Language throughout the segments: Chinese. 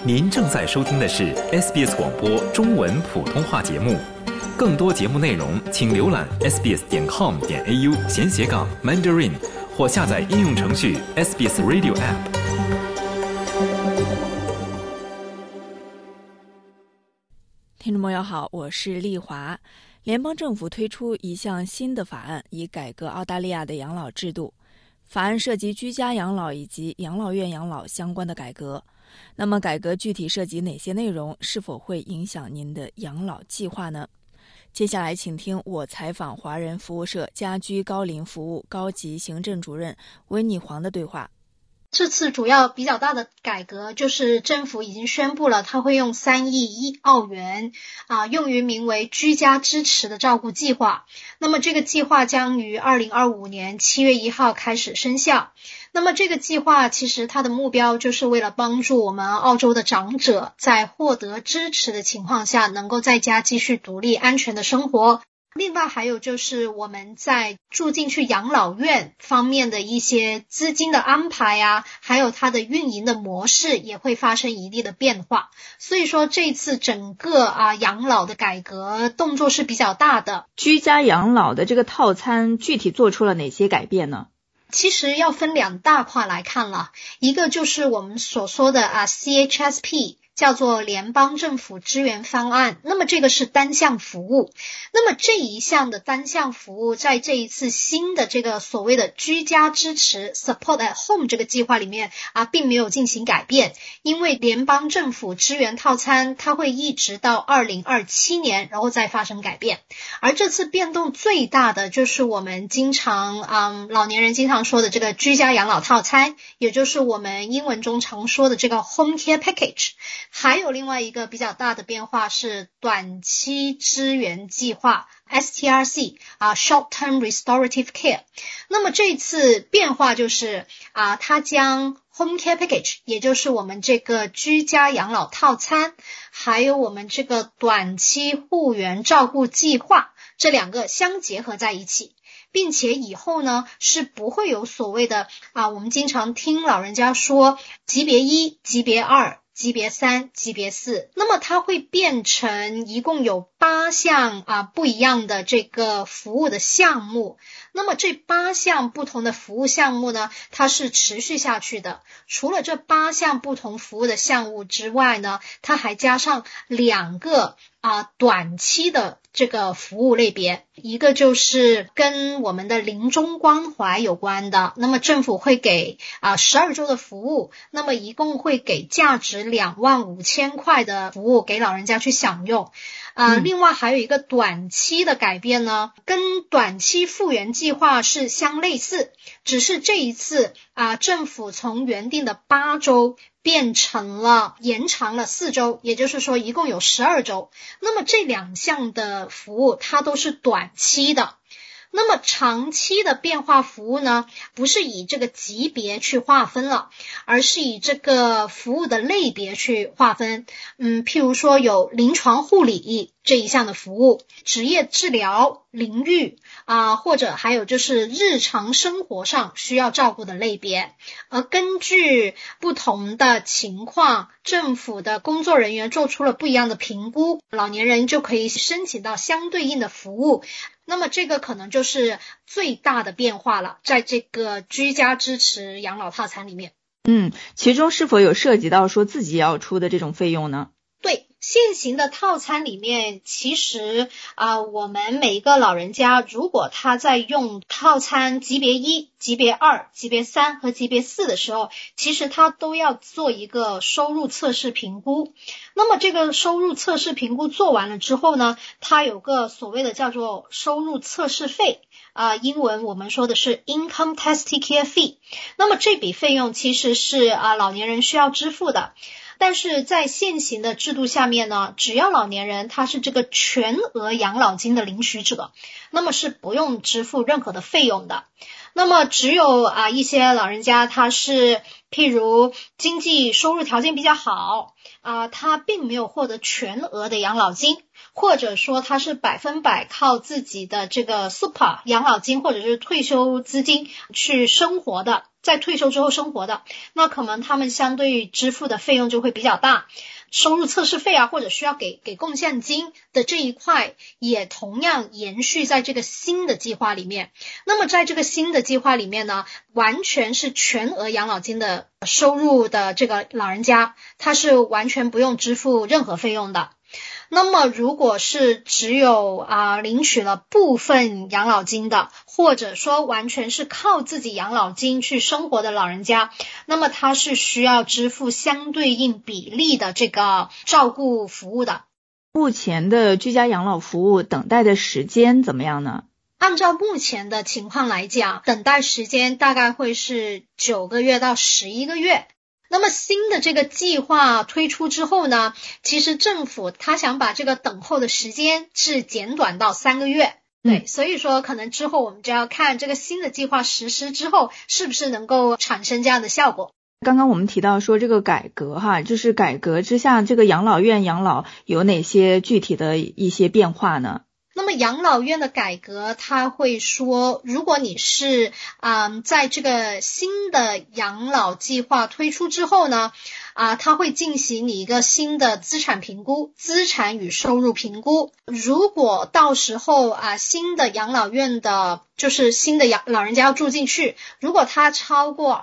您正在收听的是 SBS 广播中文普通话节目，更多节目内容请浏览 sbs.com.au/Mandarin 或下载应用程序 SBS Radio App。 听众朋友好，我是丽华。联邦政府推出一项新的法案，以改革澳大利亚的养老制度。法案涉及居家养老以及养老院养老相关的改革。那么改革具体涉及哪些内容？是否会影响您的养老计划呢？接下来请听我采访华人服务社家居高龄服务高级行政主任温妮黄的对话。 这次主要比较大的改革就是政府已经宣布了，它会用3亿澳元用于名为居家支持的照顾计划。那么这个计划将于2025年7月1号开始生效。那么这个计划其实它的目标就是为了帮助我们澳洲的长者在获得支持的情况下，能够在家继续独立安全的生活。另外还有就是我们在住进去养老院方面的一些资金的安排还有它的运营的模式也会发生一定的变化。所以说这次整个养老的改革动作是比较大的。 居家养老的这个套餐具体做出了哪些改变呢？ 其实要分2大块来看了，一个就是我们所说的CHSP，叫做联邦政府支援方案。那么这个是单项服务。那么这一项的单项服务在这一次新的这个所谓的居家支持 Support at Home 这个计划里面并没有进行改变。因为联邦政府支援套餐它会一直到2027年然后再发生改变。而这次变动最大的就是我们经常老年人经常说的这个居家养老套餐，也就是我们英文中常说的这个 Home Care Package。还有另外一个比较大的变化是短期支援计划 STRC Short Term Restorative Care。 那么这次变化就是它将 Home Care Package 也就是我们这个居家养老套餐，还有我们这个短期护援照顾计划这2个相结合在一起，并且以后呢是不会有所谓的我们经常听老人家说级别1、级别2、级别3、级别4，那么它会变成一共有8项不一样的这个服务的项目。那么这8项不同的服务项目呢，它是持续下去的。除了这8项不同服务的项目之外呢，它还加上2个短期的这个服务类别。一个就是跟我们的临终关怀有关的，那么政府会给12周的服务，那么一共会给价值25000块的服务给老人家去享用。另外还有一个短期的改变呢，跟短期复原计划是相类似，只是这一次政府从原定的8周延长了4周，也就是说一共有12周。那么这2项的服务它都是短期的。那么长期的变化服务呢，不是以这个级别去划分了，而是以这个服务的类别去划分。譬如说有临床护理这一项的服务，职业治疗、淋浴或者还有就是日常生活上需要照顾的类别。而根据不同的情况，政府的工作人员做出了不一样的评估，老年人就可以申请到相对应的服务。那么这个可能就是最大的变化了，在这个居家支持养老套餐里面。 其中是否有涉及到说自己要出的这种费用呢？ 对，现行的套餐里面，其实我们每一个老人家，如果他在用套餐级别1、级别2、级别3和级别4的时候，其实他都要做一个收入测试评估。那么这个收入测试评估做完了之后呢，它有个所谓的叫做收入测试费，英文我们说的是 Income Test Care Fee。 那么这笔费用其实是老年人需要支付的。但是在现行的制度下面呢，只要老年人他是这个全额养老金的领取者，那么是不用支付任何的费用的。那么只有一些老人家他是譬如经济收入条件比较好他并没有获得全额的养老金，或者说他是100%靠自己的这个 super 养老金或者是退休资金去生活的， 在退休之后生活的，那可能他们相对支付的费用就会比较大。收入测试费啊，或者需要给贡献金的这一块，也同样延续在这个新的计划里面。那么在这个新的计划里面呢，完全是全额养老金的收入的这个老人家，他是完全不用支付任何费用的。那么如果是只有领取了部分养老金的，或者说完全是靠自己养老金去生活的老人家，那么他是需要支付相对应比例的这个照顾服务的。 目前的居家养老服务等待的时间怎么样呢？ 按照目前的情况来讲，等待时间大概会是9个月到11个月。那么新的这个计划推出之后呢，其实政府他想把这个等候的时间是减短到3个月。对，所以说可能之后我们就要看这个新的计划实施之后是不是能够产生这样的效果。 刚刚我们提到说这个改革就是改革之下这个养老院养老有哪些具体的一些变化呢？ 那么养老院的改革，他会说，如果你是在这个新的养老计划推出之后呢，他会进行你一个新的资产评估，资产与收入评估。如果到时候新的养老院的就是新的老人家要住进去，如果他超过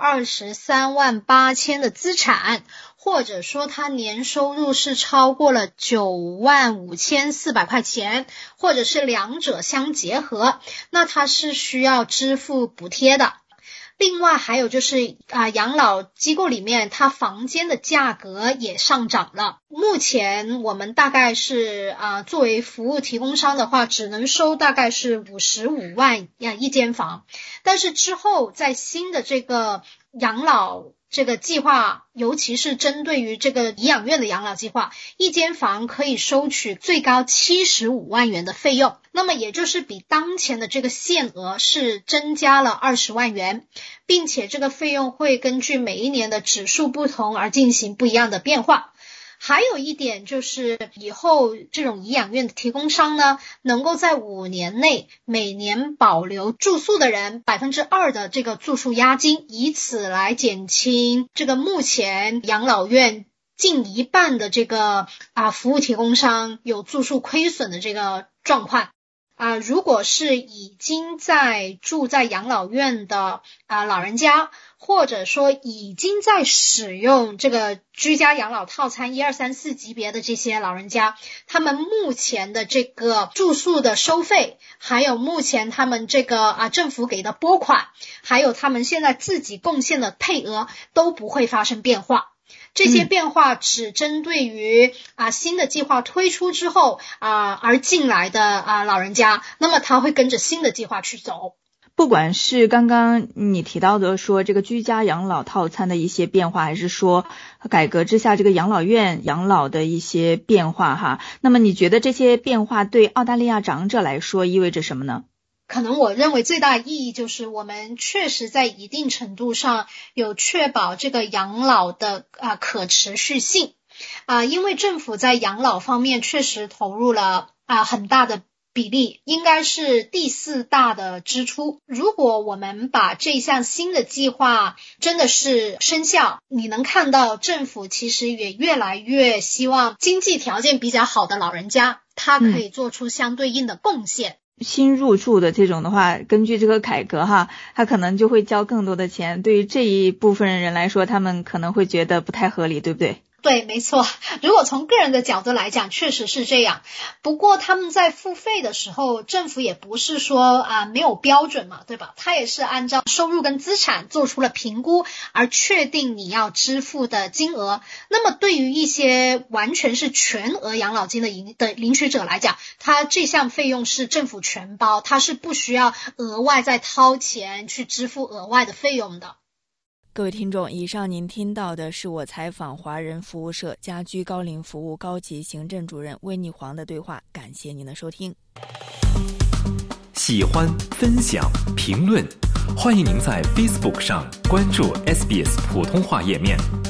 23万8千的资产，或者说他年收入是超过了9万5400块钱，或者是两者相结合，那他是需要支付补贴的。另外还有就是养老机构里面它房间的价格也上涨了。目前我们大概是作为服务提供商的话，只能收大概是55万一间房，但是之后在新的这个养老这个计划，尤其是针对于这个颐养院的养老计划，一间房可以收取最高75万元的费用，那么也就是比当前的这个限额是增加了20万元，并且这个费用会根据每一年的指数不同而进行不一样的变化。还有一点就是以后这种颐养院的提供商呢，能够在5年内每年保留住宿的人 2% 的这个住宿押金，以此来减轻这个目前养老院近一半的这个服务提供商有住宿亏损的这个状况。如果是已经住在养老院的老人家，或者说已经在使用这个居家养老套餐1、2、3、4级别的这些老人家，他们目前的这个住宿的收费，还有目前他们这个政府给的拨款，还有他们现在自己贡献的配额都不会发生变化。这些变化只针对于新的计划推出之后而进来的老人家，那么他会跟着新的计划去走。 不管是刚刚你提到的说这个居家养老套餐的一些变化，还是说改革之下这个养老院养老的一些变化那么你觉得这些变化对澳大利亚长者来说意味着什么呢？ 可能我认为最大的意义就是我们确实在一定程度上有确保这个养老的可持续性因为政府在养老方面确实投入了很大的比例，应该是第4大的支出。如果我们把这项新的计划真的是生效，你能看到政府其实也越来越希望经济条件比较好的老人家他可以做出相对应的贡献。 新入住的这种的话，根据这个改革他可能就会交更多的钱，对于这一部分人来说，他们可能会觉得不太合理，对不对？ 对，没错。如果从个人的角度来讲，确实是这样。不过他们在付费的时候，政府也不是说没有标准嘛，对吧？他也是按照收入跟资产做出了评估，而确定你要支付的金额。那么对于一些完全是全额养老金的领取者来讲，他这项费用是政府全包，他是不需要额外再掏钱去支付额外的费用的。 各位听众，以上您听到的是我采访华人服务社家居高龄服务高级行政主任温妮黄的对话，感谢您的收听。 喜欢、分享、评论，欢迎您在 Facebook 上关注 SBS 普通话页面。